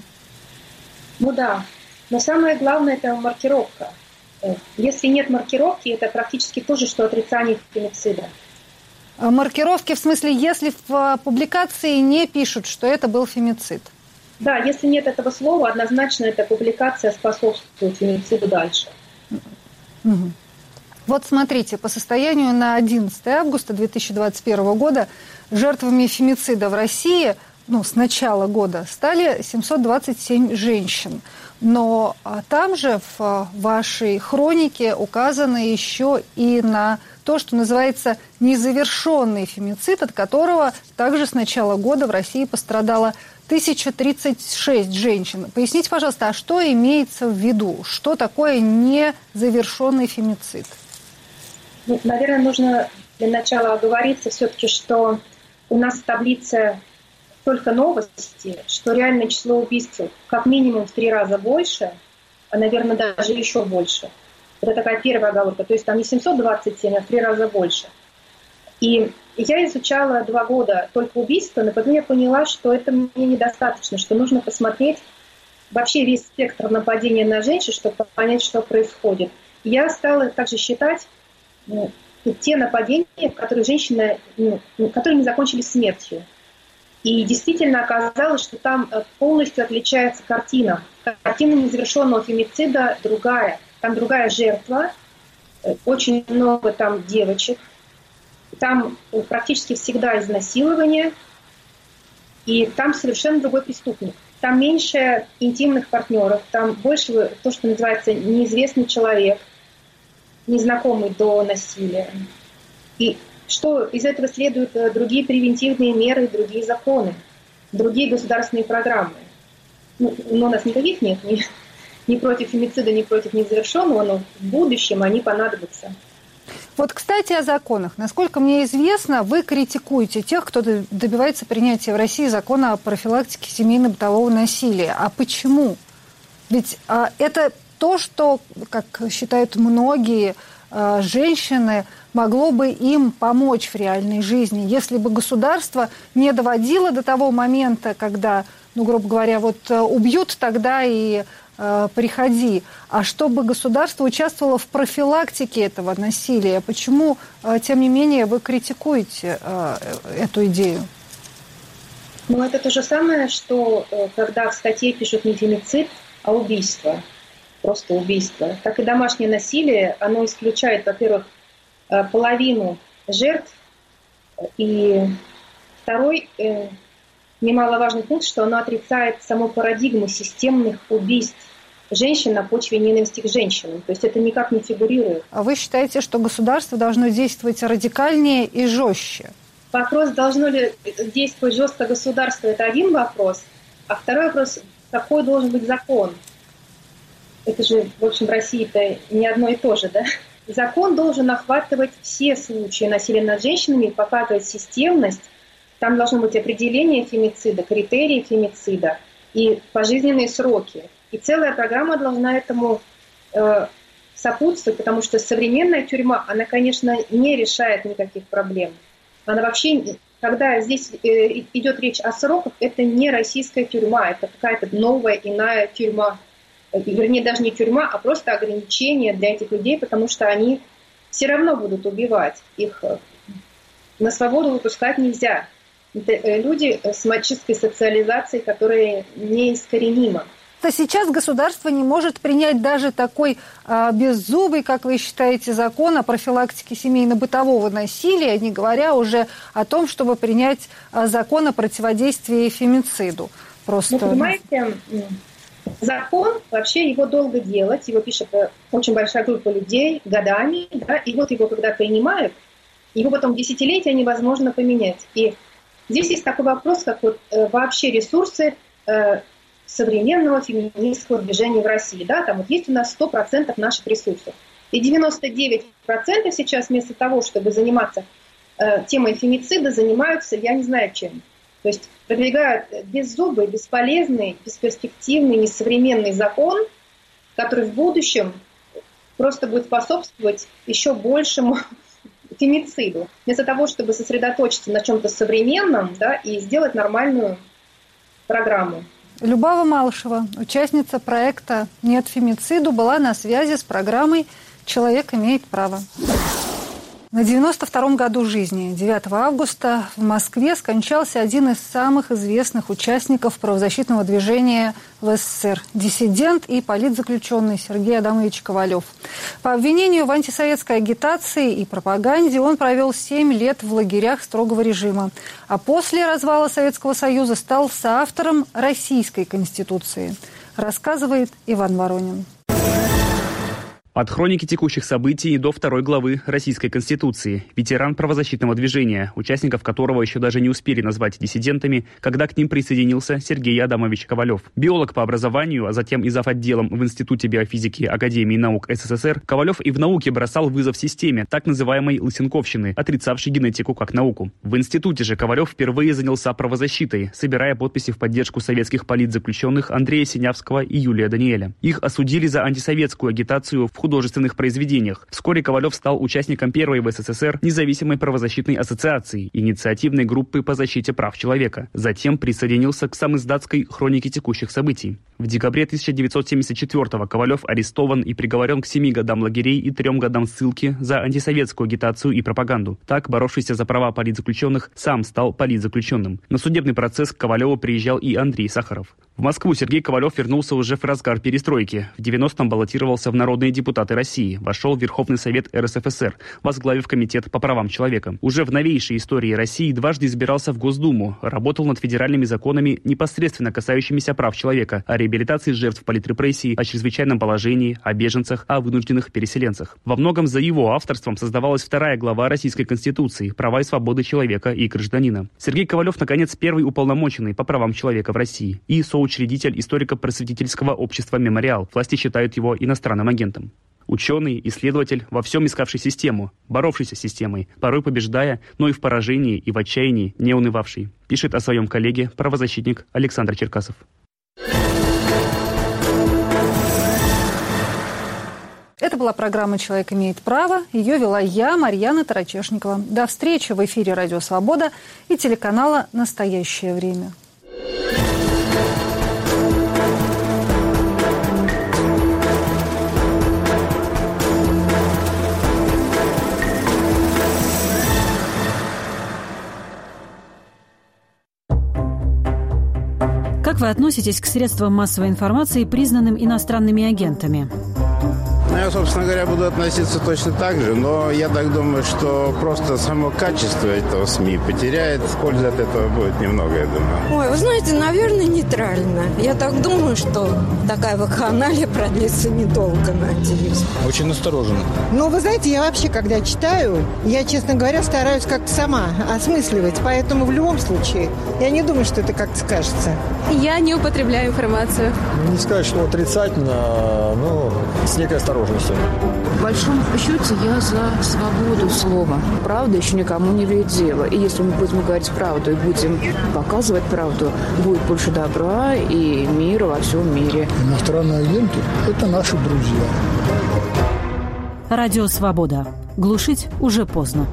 Ну да. Но самое главное – это маркировка. Если нет маркировки, это практически то же, что отрицание фемицида. Маркировки в смысле, если в публикации не пишут, что это был фемицид? Да, если нет этого слова, однозначно эта публикация способствует фемициду дальше. Угу. Вот смотрите, по состоянию на одиннадцатое августа две тысячи двадцать первого года жертвами фемицида в России, ну, с начала года стали семьсот двадцать семь женщин. Но там же в вашей хронике указано еще и на то, что называется незавершенный фемицид, от которого также с начала года в России пострадало тысяча тридцать шесть женщин. Поясните, пожалуйста, а что имеется в виду? Что такое незавершенный фемицид? Ну, наверное, нужно для начала оговориться все-таки, что у нас в таблице только новости, что реальное число убийств как минимум в три раза больше, а, наверное, даже еще больше. Это такая первая оговорка. То есть там не семьсот двадцать семь, а в три раза больше. И я изучала два года только убийства, но потом я поняла, что это мне недостаточно, что нужно посмотреть вообще весь спектр нападения на женщин, чтобы понять, что происходит. Я стала также считать ну, те нападения, которые женщины, ну, которые не закончились смертью. И действительно оказалось, что там полностью отличается картина. Картина незавершенного фемицида другая. Там другая жертва, очень много там девочек. Там практически всегда изнасилование. И там совершенно другой преступник. Там меньше интимных партнеров, там больше то, что называется неизвестный человек, незнакомый до насилия. И что из этого следуют другие превентивные меры, другие законы, другие государственные программы. Ну, у нас никаких нет, ни, ни против фемицида, ни против незавершенного, но в будущем они понадобятся. Вот, кстати, о законах. Насколько мне известно, вы критикуете тех, кто добивается принятия в России закона о профилактике семейно-бытового насилия. А почему? Ведь а, это то, что, как считают многие а, женщины, могло бы им помочь в реальной жизни, если бы государство не доводило до того момента, когда, ну, грубо говоря, вот убьют, тогда и э, приходи, а чтобы государство участвовало в профилактике этого насилия. Почему, э, тем не менее, вы критикуете э, эту идею? Ну, это то же самое, что э, когда в статье пишут не фемицид, а убийство, просто убийство. Так и домашнее насилие, оно исключает, во-первых, половину жертв. И второй э, немаловажный пункт, что оно отрицает саму парадигму системных убийств женщин на почве ненависти к женщинам. То есть это никак не фигурирует. А вы считаете, что государство должно действовать радикальнее и жестче? Вопрос, должно ли действовать жестко государство, это один вопрос. А второй вопрос, какой должен быть закон? Это же, в общем, в России-то не одно и то же, да? Закон должен охватывать все случаи насилия над женщинами и показывать системность там должно быть определение фемицида, критерии фемицида и пожизненные сроки. И целая программа должна этому э, сопутствовать, потому что современная тюрьма, она, конечно, не решает никаких проблем. Она вообще, когда здесь э, идет речь о сроках, это не российская тюрьма, это какая-то новая, иная тюрьма. Вернее, даже не тюрьма, а просто ограничения для этих людей, потому что они все равно будут убивать. Их на свободу выпускать нельзя. Это люди с мачистской социализацией, которая неискоренима. Сейчас государство не может принять даже такой а, беззубый, как вы считаете, закон о профилактике семейно-бытового насилия, не говоря уже о том, чтобы принять а, закон о противодействии фемициду. Просто... Вы понимаете, закон, вообще его долго делать, его пишет очень большая группа людей годами, да, и вот его когда принимают, его потом десятилетия невозможно поменять. И здесь есть такой вопрос, как вот э, вообще ресурсы э, современного феминистского движения в России. Да? Там вот есть у нас сто процентов наших ресурсов. И девяносто девять процентов сейчас вместо того, чтобы заниматься э, темой фемицида, занимаются, я не знаю чем. То есть продвигают беззубый, бесполезный, бесперспективный, несовременный закон, который в будущем просто будет способствовать еще большему фемициду. Вместо того, чтобы сосредоточиться на чем-то современном, да, и сделать нормальную программу. Любава Малышева, участница проекта «Нет фемициду», была на связи с программой «Человек имеет право». На девяносто втором году жизни, девятого августа, в Москве скончался один из самых известных участников правозащитного движения в СССР – диссидент и политзаключенный Сергей Адамович Ковалев. По обвинению в антисоветской агитации и пропаганде он провел семь лет в лагерях строгого режима, а после развала Советского Союза стал соавтором Российской Конституции, рассказывает Иван Воронин. От хроники текущих событий до второй главы Российской Конституции. Ветеран правозащитного движения, участников которого еще даже не успели назвать диссидентами, когда к ним присоединился Сергей Адамович Ковалев. Биолог по образованию, а затем и завотделом в Институте биофизики Академии наук СССР, Ковалев и в науке бросал вызов системе так называемой лысенковщины, отрицавшей генетику как науку. В институте же Ковалев впервые занялся правозащитой, собирая подписи в поддержку советских политзаключенных Андрея Синявского и Юлия Даниэля. Их осудили за антисоветскую агитацию в художественных произведениях. Вскоре Ковалев стал участником первой в СССР независимой правозащитной ассоциации, инициативной группы по защите прав человека. Затем присоединился к самиздатской хронике текущих событий. В декабре тысяча девятьсот семьдесят четвёртого Ковалев арестован и приговорен к семи годам лагерей и трем годам ссылки за антисоветскую агитацию и пропаганду. Так, боровшийся за права политзаключенных, сам стал политзаключенным. На судебный процесс к Ковалеву приезжал и Андрей Сахаров. В Москву Сергей Ковалев вернулся уже в разгар перестройки. В девяностом баллотировался в народные депутаты России, вошел в Верховный Совет эр эс эф эс эр, возглавив Комитет по правам человека. Уже в новейшей истории России дважды избирался в Госдуму, работал над федеральными законами, непосредственно касающимися прав человека, о реабилитации жертв политрепрессий, о чрезвычайном положении, о беженцах, о вынужденных переселенцах. Во многом за его авторством создавалась вторая глава Российской Конституции «Права и свободы человека и гражданина». Сергей Ковалев, наконец, первый уполномоченный по правам человека в России и соучредитель историко-просветительского общества «Мемориал». Власти считают его иностранным агентом. Ученый, исследователь, во всем искавший систему, боровшийся с системой, порой побеждая, но и в поражении, и в отчаянии не унывавший. Пишет о своем коллеге правозащитник Александр Черкасов. Это была программа «Человек имеет право». Ее вела я, Марьяна Тарачешникова. До встречи в эфире «Радио Свобода» и телеканала «Настоящее время». Как вы относитесь к средствам массовой информации, признанным иностранными агентами? Ну, я, собственно говоря, буду относиться точно так же, но я так думаю, что просто само качество этого СМИ потеряет, пользы от этого будет немного, я думаю. Ой, вы знаете, наверное, нейтрально. Я так думаю, что такая вакханалия продлится недолго, надеюсь. Очень настороженно. Ну, вы знаете, я вообще, когда читаю, я, честно говоря, стараюсь как-то сама осмысливать, поэтому в любом случае я не думаю, что это как-то скажется. Я не употребляю информацию. Не сказать, что отрицательно, но с некой осторожностью. осторожности. В большом счете я за свободу слова. Правда еще никому не вредила. И если мы будем говорить правду и будем показывать правду, будет больше добра и мира во всем мире. Иностранные агенты – это наши друзья. Радио «Свобода». Глушить уже поздно.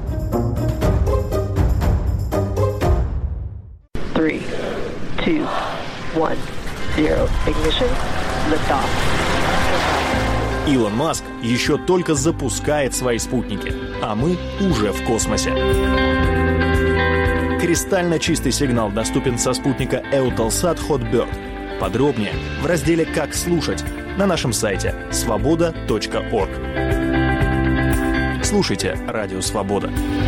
Three, two, one, zero. Ignition. Lift off. Илон Маск еще только запускает свои спутники, а мы уже в космосе. Кристально чистый сигнал доступен со спутника Eutelsat Hotbird. Подробнее в разделе «Как слушать» на нашем сайте свобода точка орг. Слушайте «Радио Свобода».